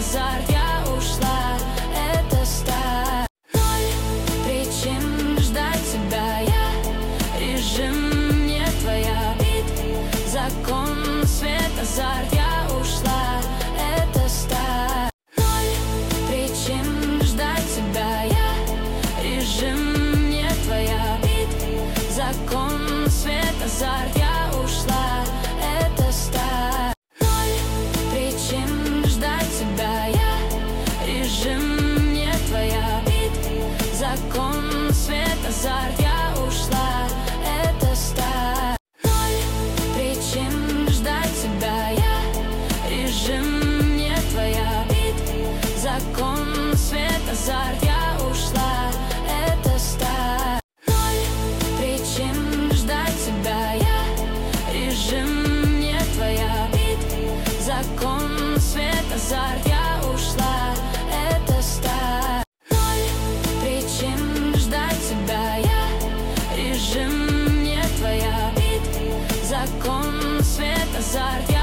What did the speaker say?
азарт, я ушла, это сталь. Ноль причин ждать тебя, я режим не твоя. Бит, закон, свет, азарт, я ушла, это сталь. Ноль причин ждать тебя, я режим не твоя. Бит, закон, свет, азарт, я ушла, это сталь. Ноль причин ждать тебя, я режим не твоя. Бит, закон, свет, азарт, я ушла, это сталь. Ноль причин ждать тебя, я режим не твоя. Бит, закон, свет, азарт, я ушла, это сталь. Ноль причин ждать тебя, я режим не твоя. Бит, закон, свет, азарт, я ушла, это сталь. Ноль причин ждать тебя, я режим не твоя. Бит, закон, свет, азарт, я